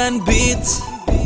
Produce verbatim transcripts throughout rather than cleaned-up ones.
and beats.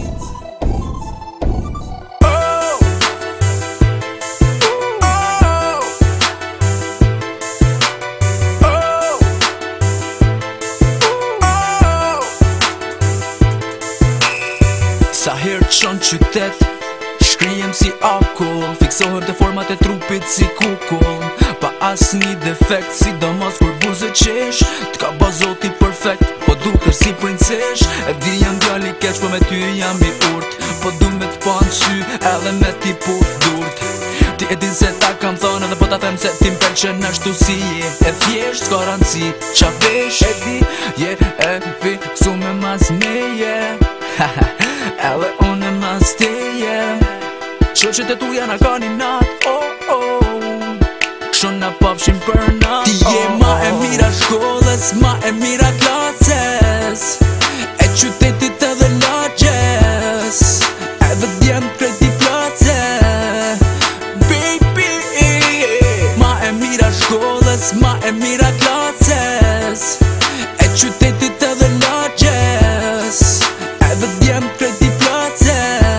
Sa herë qon qytet, shkrijem si akull, fiksohet dhe format e trupit si kukull, pa as një defekt, sidomos kur buzë qesh, t'ka bazoti perfekt, po duker si princesh. E di jam djali keq, po me ty jam i urt, po du me t'pa në sy, edhe me t'i put durt. Ti e din se ta kam thonë, edhe po ta them se ti m'pëlqen ashtu si je, e thjesht s'ka rëndsi qa vesh. E di, je e fiksu me mas meje, haha, edhe unë e mas teje. Qo që të tu janë a ka një nat, oh oh, kështu na pafshin për nat. Ti je ma e mira shkollës, ma e mira klases, e qytetit edhe lagjes, edhe djemë kreti plase. Baby, ma e mira shkollës, ma e mira klases, e qytetit edhe lagjes, edhe djemë kreti plase.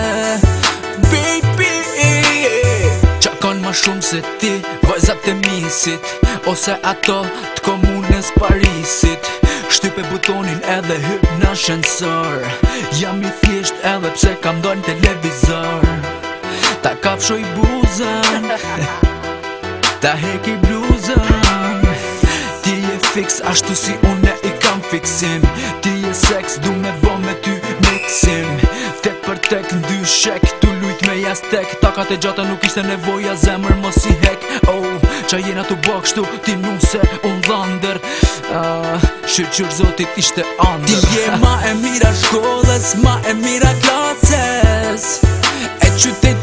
Ma shumë se ti, vajzat të misit, ose ato të komunës Parisit. Shtype butonin edhe hyp në shensor, jam i thjesht edhe pse kam dojnë televizor. Ta kafshoj buzën, ta heki bluzën, ti je fix ashtu si une i kam fiksim. Ti je seks, du me bo me ty mixim, tek për tek ndy shek, tu lujt me jastek. Takat e gjata nuk ishte nevoja, zemër mos i hek. Oh, qa jena tu bakshtu, ti nuse unë dhander, uh, shqyr zotit ishte andër. Ti je ma e mira shkollës, ma e mira klases, e qytet